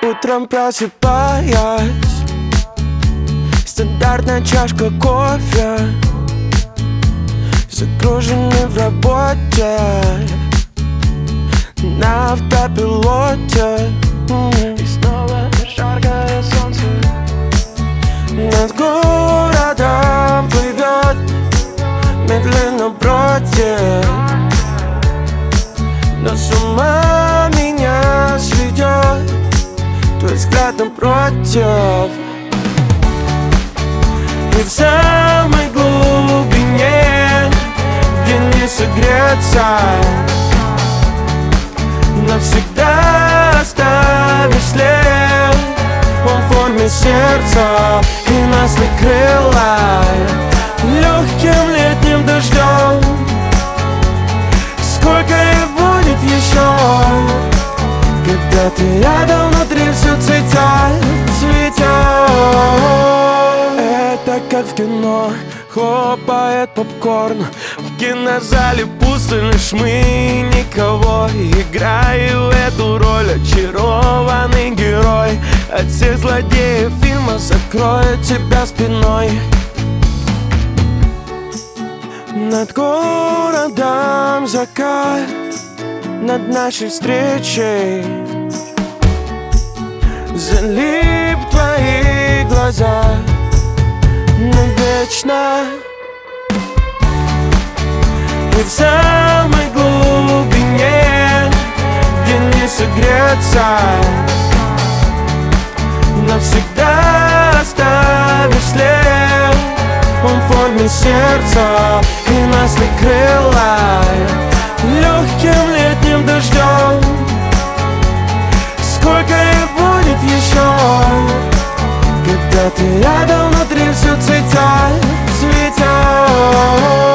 Утром просыпаясь, стандартная чашка кофе, загруженный в работе, на автопилоте. И снова жаркое солнце над городом плывет, медленно бродит, но с ума меня сведет твой взгляд напротив. И в самой глубине, где не согреться, навсегда оставишь след. Он в форме сердца, и нас накрыло легким летним дождем. Сколько их будет еще, когда ты рядом, внутри все цветет, цветет. Это как в кино, хлопает попкорн. В кинозале пусто, лишь мы, никого. Играю эту роль, очарованный герой. От всех злодеев фильма закроет тебя спиной. Над городом закат, над нашей встречей залип твои глаза навечно. И в самой глубине, где не согреться, навсегда оставишь след. Он в форме сердца, и нас накрыло легким летним дождем. Сколько их будет еще, когда ты рядом, внутри все цветет, цветет.